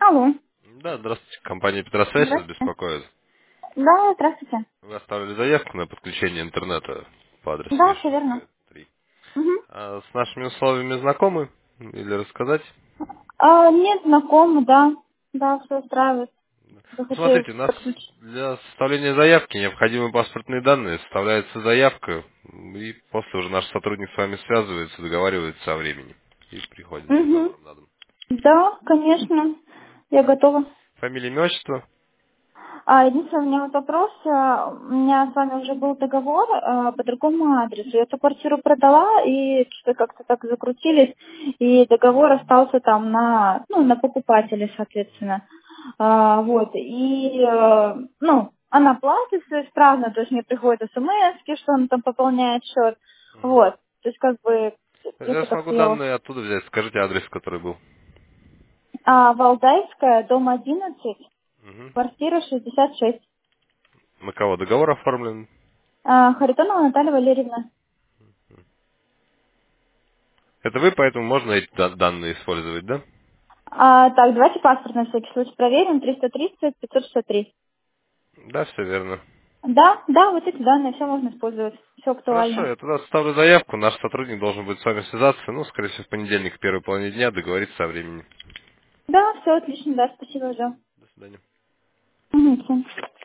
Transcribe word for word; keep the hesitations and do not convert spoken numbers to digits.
Алло. Да, здравствуйте. Компания Петросвязь вас Здравствуйте. беспокоит. Да, здравствуйте. Вы оставили заявку на подключение интернета по адресу Да, все верно. Мещанская, три. Угу. А с нашими условиями знакомы? Или рассказать? А, нет, знакомы, да. Да, все устраивает. Захотелось Смотрите, у нас подключить. для составления заявки необходимы паспортные данные, составляется заявка, и после уже наш сотрудник с вами связывается, договаривается о времени. И приходит с Угу. договором на дом. Да, конечно. Я готова. Фамилия, имя, отчество? А, единственный у меня вот вопрос. а, У меня с вами уже был договор а, по другому адресу. Я эту квартиру продала, и что-то как-то так закрутились, и договор остался там на, ну, на покупателе, соответственно. А, вот. И, э, ну, она платит все исправно, то есть мне приходят смс, что он там пополняет счет. Вот. То есть как бы, Я если смогу как-то я... данные оттуда взять. Скажите адрес, который был. А, Валдайская, дом одиннадцать, Мгм. квартира шестьдесят шесть. На кого договор оформлен? А, Харитонова Наталья Валерьевна. Это вы, поэтому можно эти да- данные использовать, да? А, так, давайте паспорт на всякий случай проверим. триста тридцать пятьсот шестьдесят три. Да, все верно. Да, да, вот эти данные, все можно использовать. Все Хорошо, актуально. я тогда составлю заявку, наш сотрудник должен будет с вами связаться, ну, скорее всего, в понедельник, в первой половине дня, договориться о времени. Да, все отлично, да, спасибо, жду. До свидания. Угу, всё.